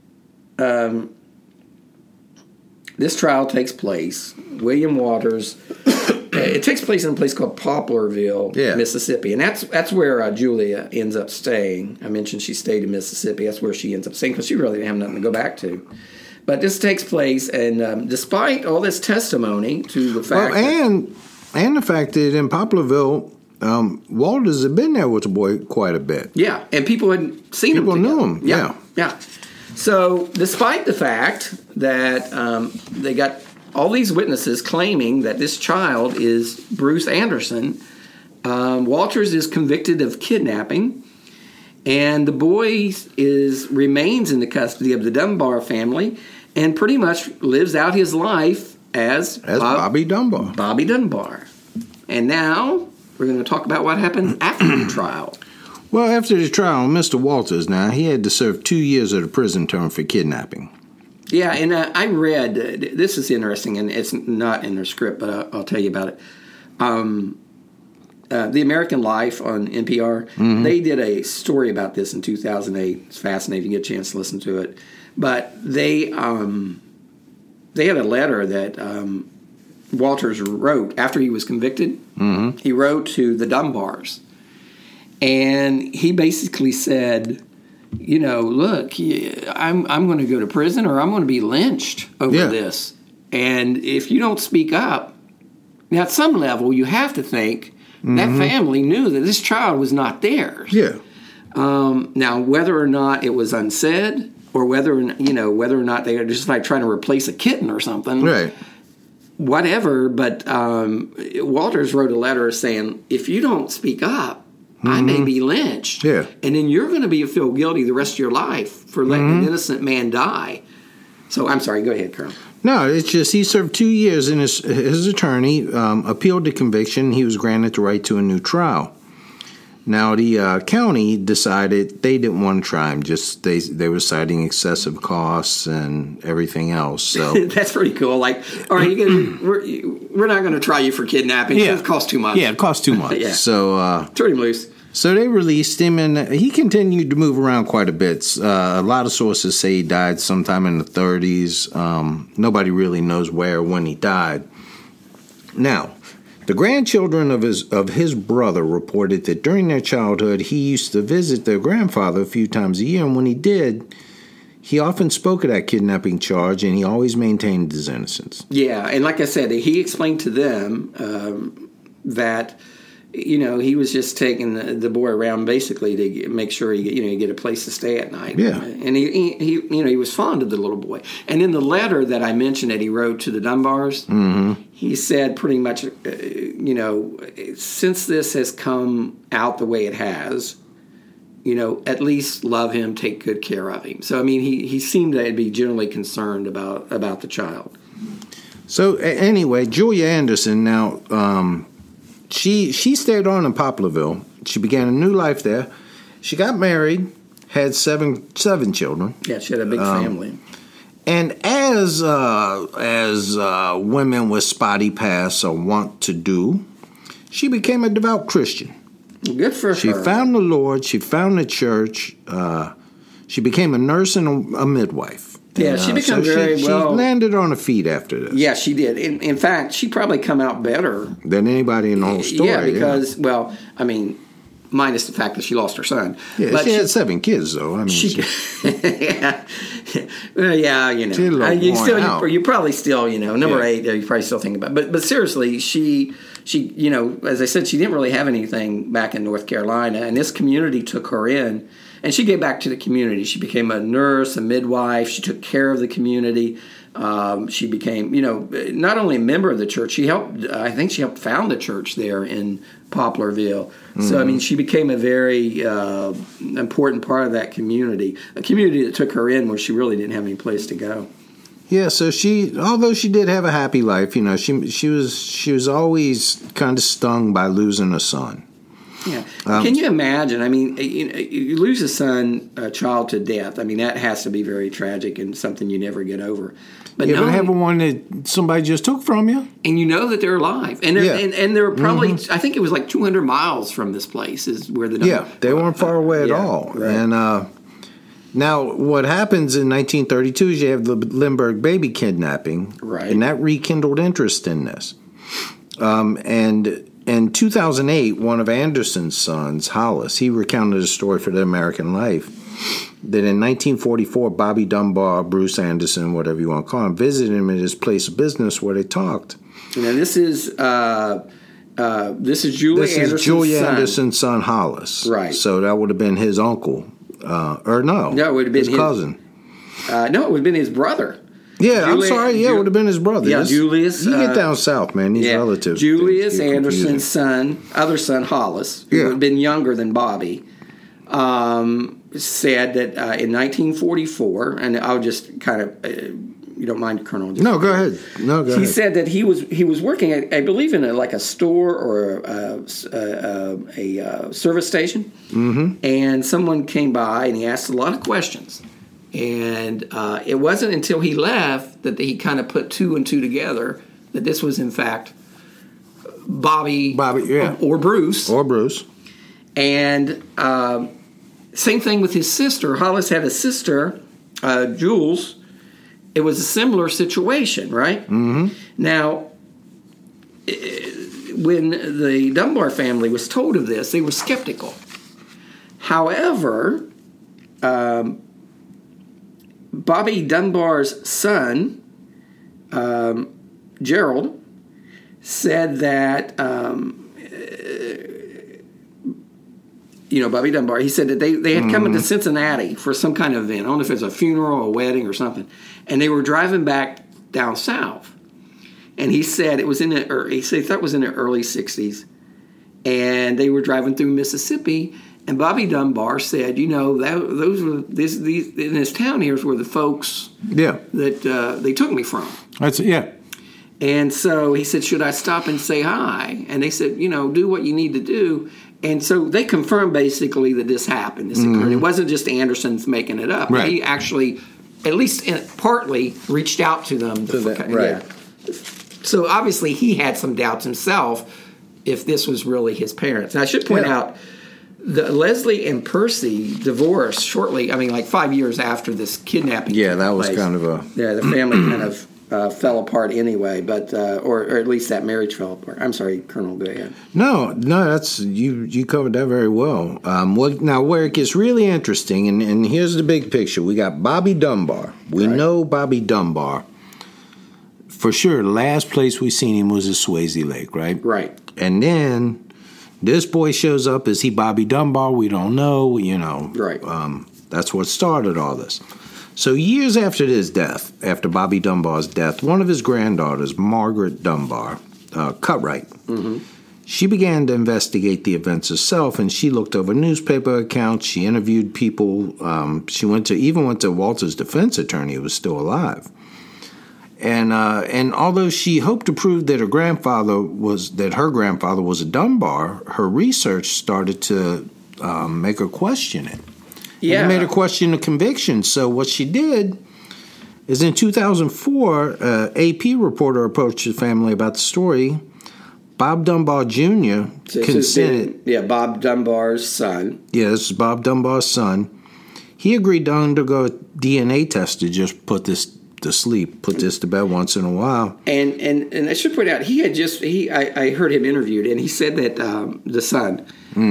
this trial takes place. William Walters. It takes place in a place called Poplarville, Mississippi, and that's where Julia ends up staying. I mentioned she stayed in Mississippi. That's where she ends up staying because she really didn't have nothing to go back to. But this takes place, and despite all this testimony to the fact, and the fact that in Poplarville, Walters had been there with the boy quite a bit. Yeah, and people had seen him. People knew him. Yeah. So, despite the fact that they got all these witnesses claiming that this child is Bruce Anderson, Walters is convicted of kidnapping, and the boy remains in the custody of the Dunbar family and pretty much lives out his life as Bobby Dunbar. Bobby Dunbar. And now we're going to talk about what happened after the trial. Well, after the trial, Mr. Walters, now, he had to serve 2 years of the prison term for kidnapping. Yeah, and I read, this is interesting, and it's not in their script, but I'll tell you about it. The American Life on NPR, they did a story about this in 2008. It's fascinating. You get a chance to listen to it. But they had a letter that Walters wrote after he was convicted. He wrote to the Dunbars. And he basically said, look, I'm going to go to prison or I'm going to be lynched over this. And if you don't speak up, now at some level you have to think that family knew that this child was not theirs. Yeah. Now, whether or not it was unsaid or whether or not they were just like trying to replace a kitten or something. Right. Whatever, but Walters wrote a letter saying, if you don't speak up, I may be lynched. Yeah. And then you're going to feel guilty the rest of your life for letting an innocent man die. So I'm sorry. Go ahead, Colonel. No, it's just he served 2 years, and his attorney appealed the conviction. He was granted the right to a new trial. Now, the county decided they didn't want to try him. Just they were citing excessive costs and everything else. So that's pretty cool. Like, all right, we're not going to try you for kidnapping. Yeah. It costs too much. Yeah, it costs too much. Yeah. So turn him loose. So they released him, and he continued to move around quite a bit. A lot of sources say he died sometime in the 30s. Nobody really knows where or when he died. Now, the grandchildren of his brother reported that during their childhood, he used to visit their grandfather a few times a year, and when he did, he often spoke of that kidnapping charge, and he always maintained his innocence. Yeah, and like I said, he explained to them that, he was just taking the boy around basically to make sure he get a place to stay at night. Yeah, and he was fond of the little boy. And in the letter that I mentioned that he wrote to the Dunbars, he said pretty much, since this has come out the way it has, at least love him, take good care of him. So I mean, he seemed to be generally concerned about the child. So anyway, Julia Anderson now. She stayed on in Poplarville. She began a new life there. She got married, had seven children. Yeah, she had a big family. And as women with spotty pasts are wont to do, she became a devout Christian. Good for her. She found the Lord. She found the church. She became a nurse and a midwife. Yeah, she became very well. She landed on her feet after this. Yeah, she did. In fact, she probably come out better than anybody in the whole story. Yeah, because minus the fact that she lost her son. Yeah, but she had 7 kids, though. I mean, yeah, well, yeah, you probably still, number 8 there. You probably still think about. But seriously, she, as I said, she didn't really have anything back in North Carolina, and this community took her in. And she gave back to the community. She became a nurse, a midwife. She took care of the community. She became, not only a member of the church. I think she helped found the church there in Poplarville. Mm-hmm. So, I mean, she became a very important part of that community. A community that took her in where she really didn't have any place to go. Yeah, so although she did have a happy life, she was always kind of stung by losing a son. Yeah. Can you imagine? I mean, you lose a child to death. I mean, that has to be very tragic and something you never get over. But but having one that somebody just took from you, and you know that they're alive, and they're probably I think it was like 200 miles from this place is where they weren't far away at all. Right. And now what happens in 1932 is you have the Lindbergh baby kidnapping, right, and that rekindled interest in this, and. In 2008, one of Anderson's sons, Hollis, he recounted a story for the American Life that in 1944, Bobby Dunbar, Bruce Anderson, whatever you want to call him, visited him at his place of business where they talked. Now this is Julia Anderson's son, Hollis. Right. So that would have been his uncle, or no, it would have been his cousin. No, it would have been his brother. Yeah, I'm sorry. Yeah, it would have been his brother. Yeah, Julius. You get down south, man. These relatives. Julius Anderson's other son, Hollis, who would have been younger than Bobby, said that in 1944, and I'll just kind of, you don't mind, Colonel? No, go ahead. He said that he was working, I believe, in a store or a service station, and someone came by and he asked a lot of questions. And it wasn't until he left that he kind of put 2 and 2 together that this was, in fact, Bobby or Bruce. Or Bruce. And same thing with his sister. Hollis had a sister, Jules. It was a similar situation, right? Mm-hmm. Now, when the Dunbar family was told of this, they were skeptical. However, Bobby Dunbar's son, Gerald, said that, Bobby Dunbar, he said that they had come into Cincinnati for some kind of event. I don't know if it was a funeral, a wedding, or something. And they were driving back down south. And he said it was in the early 60s. And they were driving through Mississippi. And Bobby Dunbar said, those were these in this town here's where the folks that they took me from. And so he said, should I stop and say hi? And they said, do what you need to do. And so they confirmed basically that this happened. This occurred. It wasn't just Anderson's making it up. Right. He actually, at least partly, reached out to them. Right. Yeah. So obviously he had some doubts himself if this was really his parents. And I should point out, Leslie and Percy divorced shortly, like 5 years after this kidnapping. Yeah, that was kind of a... Yeah, the family kind of fell apart anyway, but or at least that marriage fell apart. I'm sorry, Colonel, go ahead. No, that's you covered that very well. Now, where it gets really interesting, and here's the big picture. We got Bobby Dunbar. We know Bobby Dunbar. For sure, the last place we seen him was at Swayze Lake, right? Right. And then... this boy shows up. Is he Bobby Dunbar? We don't know, Right. That's what started all this. So years after his death, after Bobby Dunbar's death, one of his granddaughters, Margaret Dunbar, Cutright, she began to investigate the events herself, and she looked over newspaper accounts. She interviewed people. She even went to Walter's defense attorney, who was still alive. And although she hoped to prove that her grandfather was a Dunbar, her research started to make her question it. Yeah, it made her question the conviction. So what she did is in 2004, AP reporter approached the family about the story. Bob Dunbar Jr. consented. Bob Dunbar's son. Yeah, this is Bob Dunbar's son. He agreed to undergo a DNA test to just put this to sleep, put this to bed once in a while. And I should point out, I heard him interviewed, and he said that the son,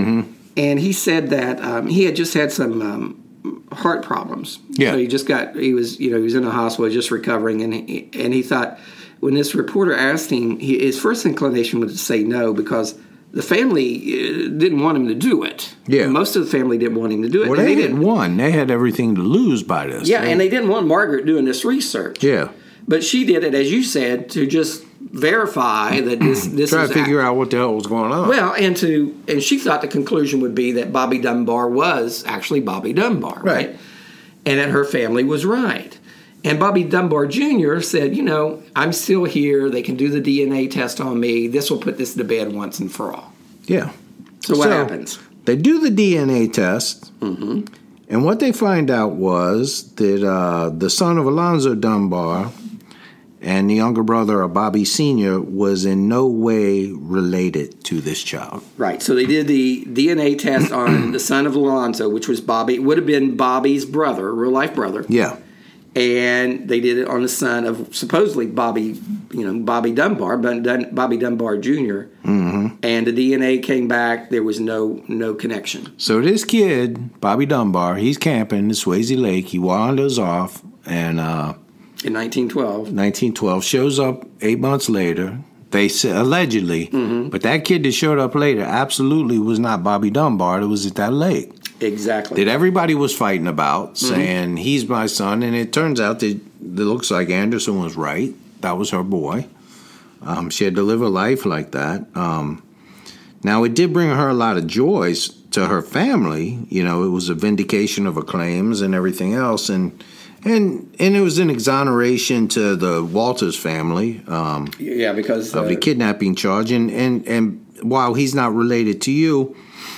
and he said that he had just had some heart problems. Yeah. So he was in the hospital just recovering, and he thought when this reporter asked him, his first inclination was to say no because the family didn't want him to do it. Yeah. Most of the family didn't want him to do it. Well, they had won. They had everything to lose by this. Yeah, and they didn't want Margaret doing this research. Yeah. But she did it, as you said, to just verify that this try to figure out what the hell was going on. Well, and she thought the conclusion would be that Bobby Dunbar was actually Bobby Dunbar, right? And that her family was right. And Bobby Dunbar Jr. said, I'm still here. They can do the DNA test on me. This will put this to bed once and for all. Yeah. So what happens? They do the DNA test, and what they find out was that the son of Alonzo Dunbar and the younger brother of Bobby Sr. was in no way related to this child. Right. So they did the DNA test on the son of Alonzo, which was would have been Bobby's brother, real-life brother. Yeah. And they did it on the son of supposedly Bobby Dunbar, but Bobby Dunbar Jr. And the DNA came back. There was no connection. So this kid, Bobby Dunbar, he's camping at Swayze Lake. He wanders off, and in 1912, shows up 8 months later. They say allegedly, but that kid that showed up later absolutely was not Bobby Dunbar. It was at that lake. Exactly. That everybody was fighting about, saying, he's my son. And it turns out that it looks like Anderson was right. That was her boy. She had to live a life like that. Now, it did bring her a lot of joys to her family. It was a vindication of her claims and everything else. And it was an exoneration to the Walters family. Because of the kidnapping charge. And while he's not related to you,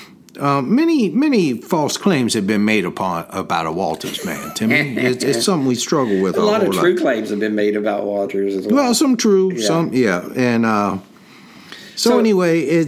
many false claims have been made about a Walters man, Timmy. It's something we struggle with. A lot of true claims have been made about Walters as well. Well, some true, some and so anyway,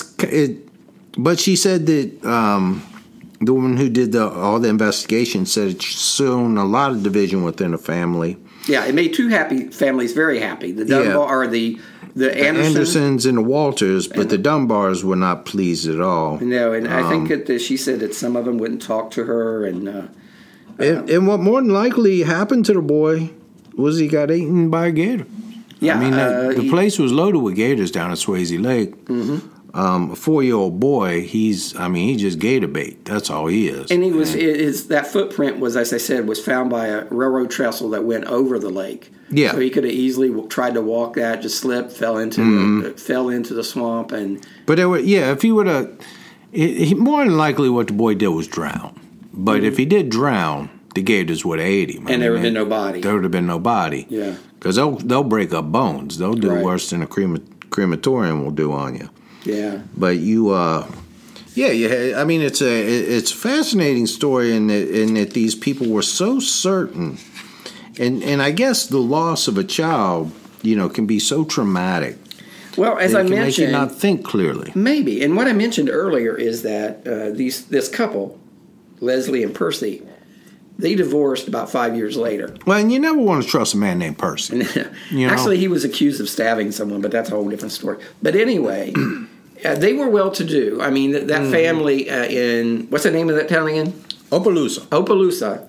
but she said that the woman who did all the investigation said it's sown a lot of division within the family. Yeah, it made two families very happy. The Dunbar or the Andersons and the Walters, but the Dunbars were not pleased at all. No, and I think that she said that some of them wouldn't talk to her. And what more than likely happened to the boy was he got eaten by a gator. Yeah. I mean, the place was loaded with gators down at Swayze Lake. A 4-year-old boy, he just gator bait. That's all he is. And that footprint was, as I said, was found by a railroad trestle that went over the lake. Yeah. So he could have easily tried to walk that, just slipped, fell into the swamp, and. But if he would have, More than likely what the boy did was drown. But if he did drown, the gators would have ate him. And there would have been no body. There would have been no body. Yeah. Because they'll break up bones. They'll do worse than a crematorium will do on you. Yeah. But you, I mean, it's a fascinating story in that these people were so certain, and I guess the loss of a child, can be so traumatic. Well, as I mentioned, make you not think clearly. Maybe, and what I mentioned earlier is that this couple, Leslie and Percy, they divorced about 5 years later. Well, and you never want to trust a man named Percy. Actually, he was accused of stabbing someone, but that's a whole different story. But anyway, they were well-to-do. I mean, that family in, what's the name of that town again? Opelousas.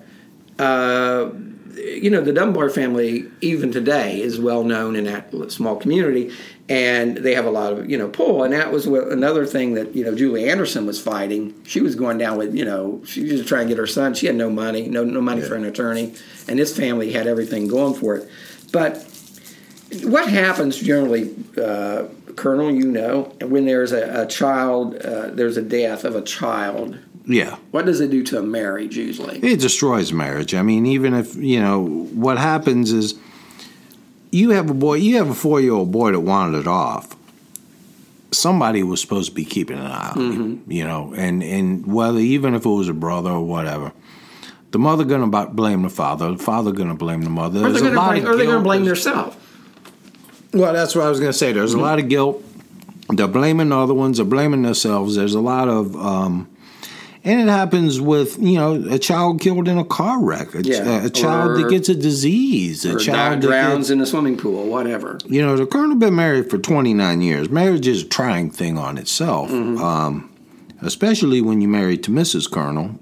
The Dunbar family, even today, is well-known in that small community, and they have a lot of, pull. And that was another thing that, Julie Anderson was fighting. She was going down with, she was just trying to get her son. She had no money, no money for an attorney, and this family had everything going for it. But what happens generally, Colonel, when there's a child, there's a death of a child. Yeah. What does it do to a marriage usually? It destroys marriage. I mean, even if, what happens is you have a 4-year-old boy that wandered off. Somebody was supposed to be keeping an eye on him, and whether, even if it was a brother or whatever, the mother going to blame the father going to blame the mother. Or they're going to blame themselves. Well, that's what I was going to say. There's a lot of guilt. They're blaming other ones. They're blaming themselves. There's a lot of... and it happens with, a child killed in a car wreck, a child that gets a disease, a child that drowns in a swimming pool, whatever. The Colonel been married for 29 years. Marriage is a trying thing on itself, especially when you're married to Mrs. Colonel.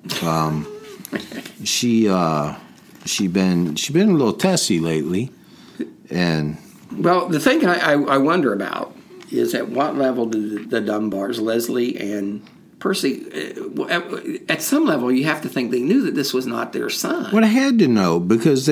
She been a little testy lately, and... Well, the thing I wonder about is at what level do the Dunbars, Leslie and Percy, at some level you have to think they knew that this was not their son. Well, I had to know because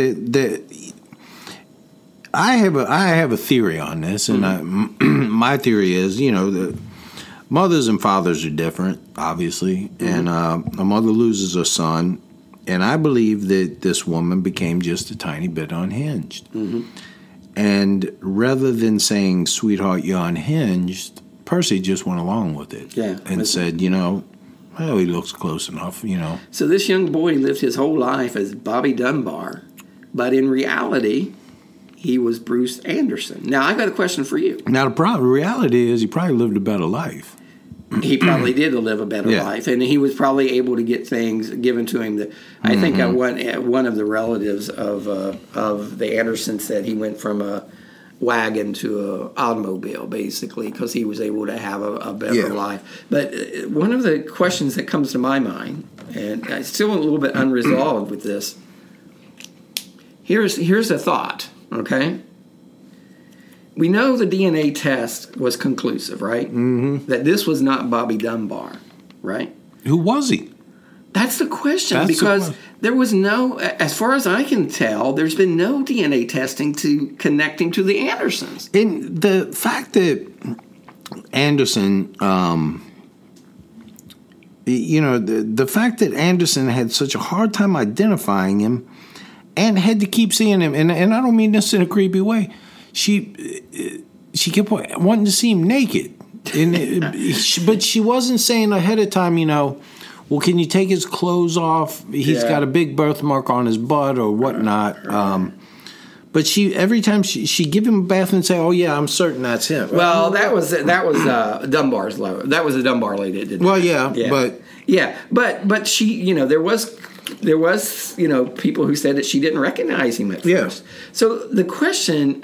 I have a theory on this, and my theory is, the mothers and fathers are different, obviously, and a mother loses a son, and I believe that this woman became just a tiny bit unhinged. And rather than saying, sweetheart, you're unhinged, Percy just went along with it. Yeah. And said, well, he looks close enough, So this young boy lived his whole life as Bobby Dunbar, but in reality, he was Bruce Anderson. Now, I got a question for you. Now, the reality is he probably lived a better life. He probably did live a better life, and he was probably able to get things given to him. That I think one of the relatives of the Andersons said he went from a wagon to an automobile, basically, because he was able to have a better life. But one of the questions that comes to my mind, and I'm still a little bit unresolved with this, here's a thought, okay? We know the DNA test was conclusive, right? That this was not Bobby Dunbar, right? Who was he? That's the question, because there was no, as far as I can tell, there's been no DNA testing to connect him to the Andersons. And the fact that Anderson, the fact that Anderson had such a hard time identifying him and had to keep seeing him, and I don't mean this in a creepy way, she kept wanting to see him naked, but she wasn't saying ahead of time, well, can you take his clothes off? He's got a big birthmark on his butt or whatnot. But every time she give him a bath and say, "Oh yeah, I'm certain that's him." Well, that was Dunbar's lover. That was the Dunbar lady that did. Well, but she, there was people who said that she didn't recognize him at first. So the question,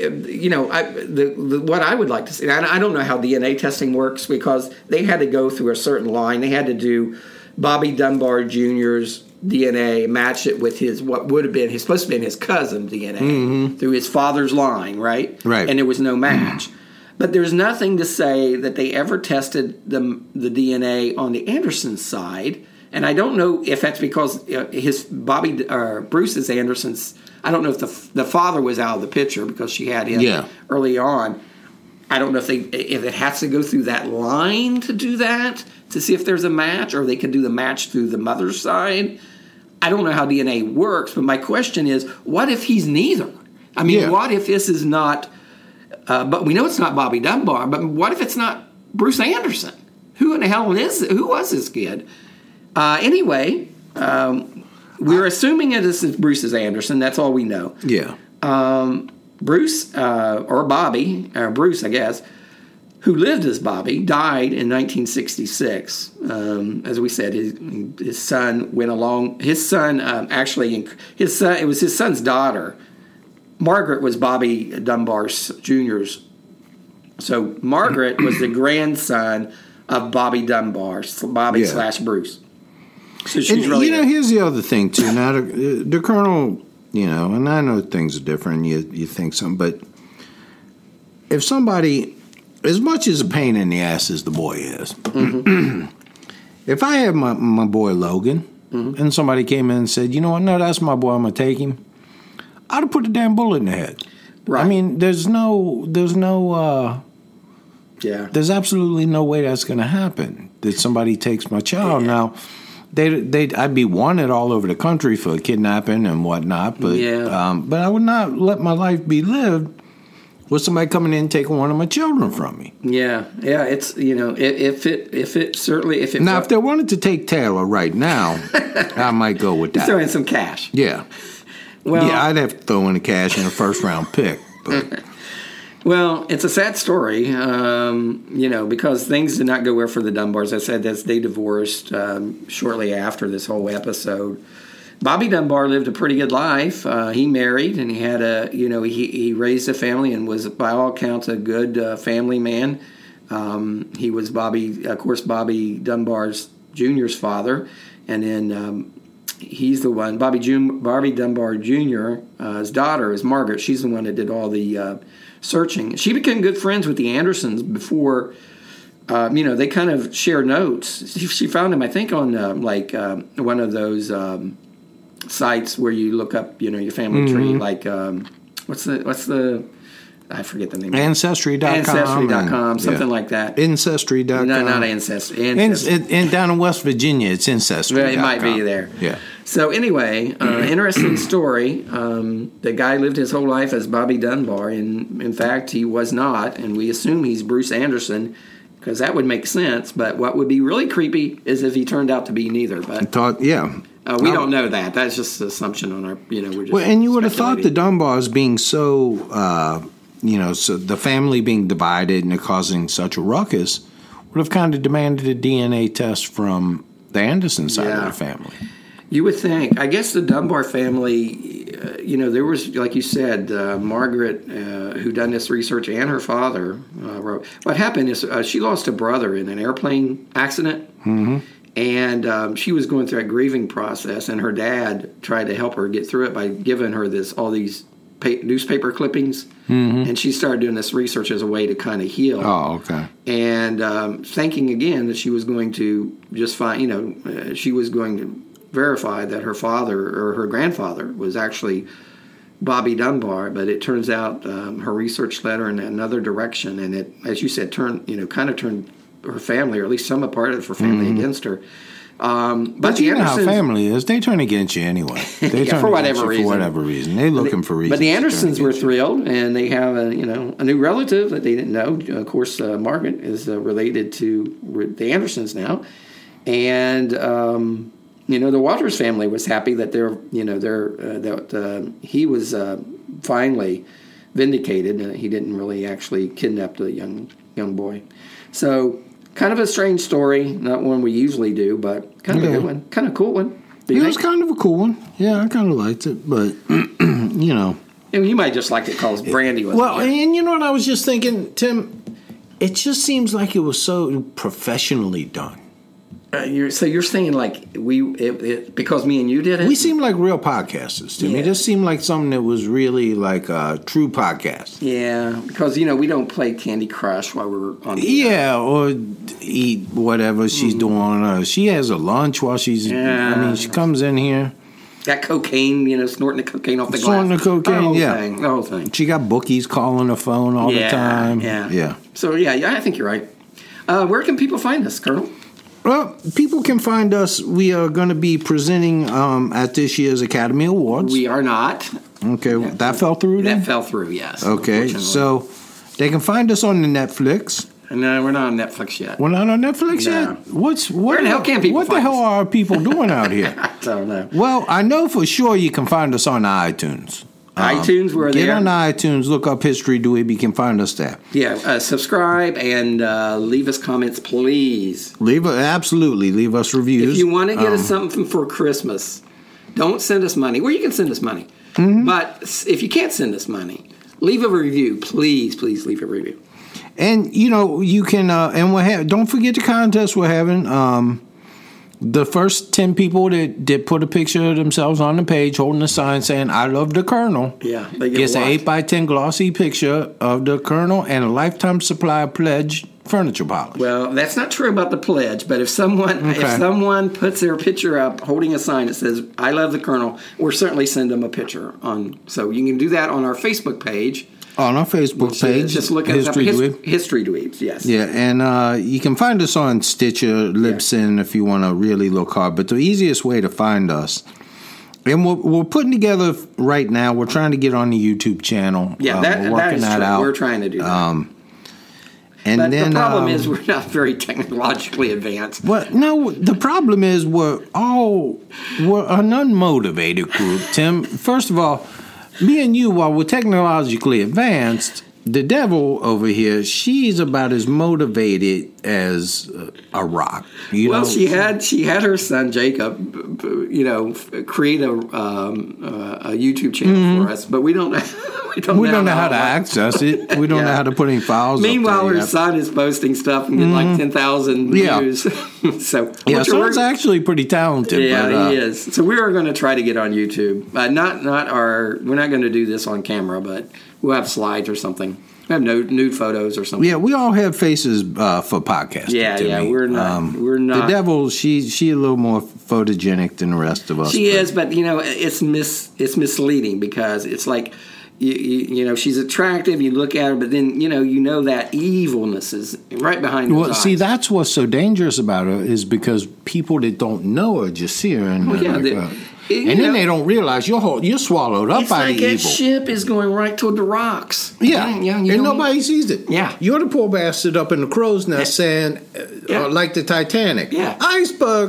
what I would like to see, and I don't know how DNA testing works because they had to go through a certain line. They had to do Bobby Dunbar Jr.'s DNA, match it with what would have been supposed to be his cousin's DNA through his father's line, right? Right. And there was no match. But there's nothing to say that they ever tested the DNA on the Anderson side. And I don't know if that's because Bruce's Anderson's, I don't know if the father was out of the picture because she had him early on. I don't know if it has to go through that line to do that, to see if there's a match, or they could do the match through the mother's side. I don't know how DNA works, but my question is, what if he's neither? I mean, what if this is not, but we know it's not Bobby Dunbar, but what if it's not Bruce Anderson? Who in the hell who was this kid? Anyway, we're assuming this is Bruce's Anderson. That's all we know. Yeah. Bruce, or Bobby, or Bruce, I guess, who lived as Bobby, died in 1966. As we said, his son went along. His son, it was his son's daughter. Margaret was Bobby Dunbar Jr.'s. So Margaret was the grandson of Bobby Dunbar, Bobby / Bruce. So she's really. Here's the other thing too. Now the Colonel, and I know things are different. You think something, but if somebody, as much as a pain in the ass as the boy is, if I had my boy Logan, and somebody came in and said, "You know what? No, that's my boy. I'm gonna take him." I'd have put the damn bullet in the head. Right. I mean, there's absolutely no way that's going to happen, that somebody takes my child. Yeah. Now, I'd be wanted all over the country for kidnapping and whatnot, but I would not let my life be lived with somebody coming in and taking one of my children from me. Yeah, it's, if they wanted to take Taylor right now, I might go with that. Throw in some cash. Yeah. Well, I'd have to throw in the cash and a first-round pick. But. Well, it's a sad story, because things did not go well for the Dunbars. I said that they divorced shortly after this whole episode. Bobby Dunbar lived a pretty good life. He married, and he had he raised a family and was, by all accounts, a good family man. He was Bobby Dunbar's Jr.'s father, and then he's the one. Bobby Dunbar Jr. His daughter is Margaret. She's the one that did all the searching. She became good friends with the Andersons before. They kind of shared notes. She found him, I think, on one of those sites where you look up, your family tree. Like what's the I forget the name. Ancestry.com. Ancestry.com, something like that. Ancestry.com. No, not Ancestry. And down in West Virginia, it's Ancestry.com. Well, it might be there. Yeah. So anyway, interesting story. The guy lived his whole life as Bobby Dunbar, and in fact, he was not. And we assume he's Bruce Anderson, because that would make sense. But what would be really creepy is if he turned out to be neither. But we don't know that. That's just an assumption on our. We're just. Well, and you would have thought the Dunbars being so. So the family being divided and it causing such a ruckus would have kind of demanded a DNA test from the Anderson side of the family. You would think. I guess the Dunbar family, there was, like you said, Margaret, who done this research, and her father wrote. What happened is she lost a brother in an airplane accident, and she was going through a grieving process, and her dad tried to help her get through it by giving her all these newspaper clippings, and she started doing this research as a way to kind of heal. Oh, okay. And thinking again that she was going to just find, she was going to verify that her father or her grandfather was actually Bobby Dunbar, but it turns out her research led her in another direction, and it, as you said, turned her family, or at least some part of her family, against her. But you know how family is. They turn against you anyway. They turn for whatever reason. They're looking for reasons. But the Andersons were thrilled, and they have a new relative that they didn't know. Of course, Margaret is related to the Andersons now, and the Waters family was happy that he was finally vindicated. He didn't really actually kidnap the young boy. So. Kind of a strange story, not one we usually do, but kind of a good one, kind of a cool one. It was kind of a cool one. Yeah, I kind of liked it, but you might just like it because Brandy was. Well, and you know what I was just thinking, Tim? It just seems like it was so professionally done. You're saying like because me and you did it? We seem like real podcasters to me. It just seemed like something that was really like a true podcast. Yeah, because we don't play Candy Crush while we're on the air. Or eat whatever she's doing. She has a lunch while she's. Yeah. I mean, she comes in here. Got cocaine, snorting the cocaine off the glass. Snorting the cocaine, The whole thing. She got bookies calling the phone all the time. Yeah. So, I think you're right. Where can people find us, Colonel? Well, people can find us. We are going to be presenting at this year's Academy Awards. We are not. Okay, that fell through then? That fell through, yes. Okay, so they can find us on the Netflix. No, we're not on Netflix yet. We're not on Netflix yet? What the hell can people What the hell are people doing out here? I don't know. Well, I know for sure you can find us on iTunes. iTunes, we're there. Get on iTunes, look up History Dweeb, you can find us there. Yeah, subscribe and leave us comments, please. Absolutely, leave us reviews. If you want to get us something for Christmas, don't send us money. Well, you can send us money. Mm-hmm. But if you can't send us money, leave a review. Please leave a review. And, you can, don't forget the contest we're having. The first 10 people that put a picture of themselves on the page holding a sign saying, I love the Colonel. Yeah, they get gets an 8x10 glossy picture of the Colonel and a lifetime supply of Pledge furniture polish. Well, that's not true about the Pledge, but if someone puts their picture up holding a sign that says, I love the Colonel, we'll certainly send them a picture. So you can do that on our Facebook page. On our Facebook page. Just look at History Dweebs, yes. Yeah, and you can find us on Stitcher, Libsyn if you want to really look hard. But the easiest way to find us, and we're putting together right now, we're trying to get on the YouTube channel. Yeah, we're working that is true. out. We're trying to do that. But the problem is we're not very technologically advanced. Well, no, the problem is we're an unmotivated group, Tim. First of all, me and you, while we're technologically advanced, the devil over here, she's about as motivated as a rock. She had her son Jacob, create a YouTube channel for us, but we don't know. We don't know how to access it. We don't know how to put any files. Meanwhile, her son is posting stuff and getting like 10,000 views. So son's actually pretty talented. Yeah, he is. So we are going to try to get on YouTube. We're not going to do this on camera, but we'll have slides or something. We have nude photos or something. Yeah, we all have faces for podcasting. Yeah, we're not. We're not. The devil, she a little more photogenic than the rest of us. She is, but it's misleading because it's like. She's attractive. You look at her, but then that evilness is right behind her. Well, see, that's what's so dangerous about her is because people that don't know her just see her and then they don't realize you're swallowed up by the evil. That ship is going right toward the rocks. Yeah, and nobody sees it. Yeah, you're the poor bastard up in the crow's nest saying, like the Titanic. Yeah, iceberg,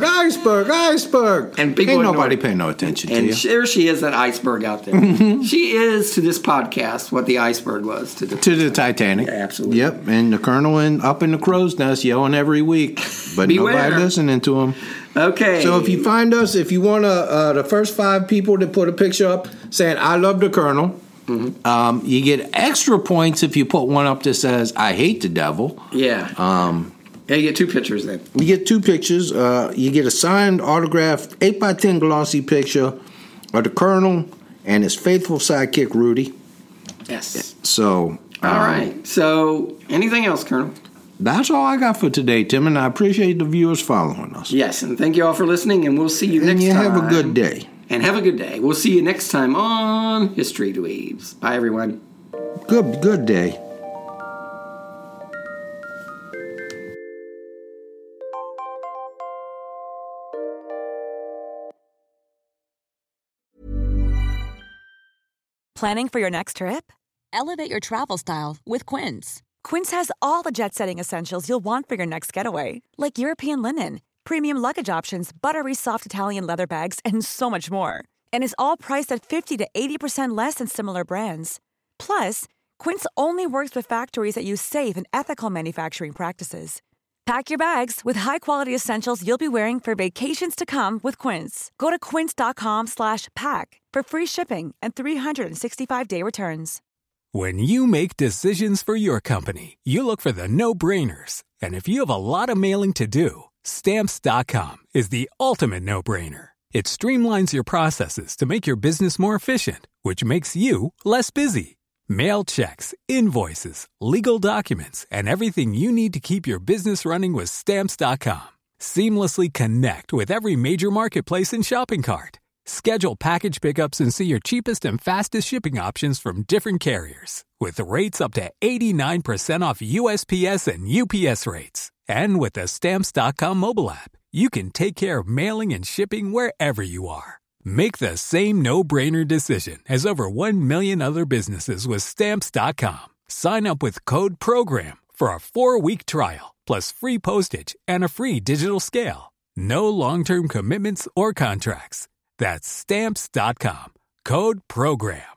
and people ain't nobody paying no attention to you. And there she is, that iceberg out there. Mm-hmm. She is to this podcast what the iceberg was to the Titanic. Yeah, absolutely. Yep, and the Colonel up in the crow's nest yelling every week, but nobody listening to him. Okay. So if you find us, if you want the first 5 people to put a picture up saying, I love the Colonel, mm-hmm. You get extra points if you put one up that says, I hate the devil. Yeah. You get 2 pictures then. You get 2 pictures. You get a signed, autographed, 8x10 glossy picture of the Colonel and his faithful sidekick, Rudy. Yes. So. All right. So anything else, Colonel? That's all I got for today, Tim, and I appreciate the viewers following us. Yes, and thank you all for listening, and we'll see you next time. And have a good day. And have a good day. We'll see you next time on History Dweebs. Bye, everyone. Good day. Planning for your next trip? Elevate your travel style with Quince. Quince has all the jet-setting essentials you'll want for your next getaway, like European linen, premium luggage options, buttery soft Italian leather bags, and so much more. And is all priced at 50 to 80% less than similar brands. Plus, Quince only works with factories that use safe and ethical manufacturing practices. Pack your bags with high-quality essentials you'll be wearing for vacations to come with Quince. Go to quince.com/pack for free shipping and 365-day returns. When you make decisions for your company, you look for the no-brainers. And if you have a lot of mailing to do, Stamps.com is the ultimate no-brainer. It streamlines your processes to make your business more efficient, which makes you less busy. Mail checks, invoices, legal documents, and everything you need to keep your business running with Stamps.com. Seamlessly connect with every major marketplace and shopping cart. Schedule package pickups and see your cheapest and fastest shipping options from different carriers, with rates up to 89% off USPS and UPS rates. And with the Stamps.com mobile app, you can take care of mailing and shipping wherever you are. Make the same no-brainer decision as over 1 million other businesses with Stamps.com. Sign up with code PROGRAM for a 4-week trial, plus free postage and a free digital scale. No long-term commitments or contracts. That's Stamps.com. Code PROGRAM.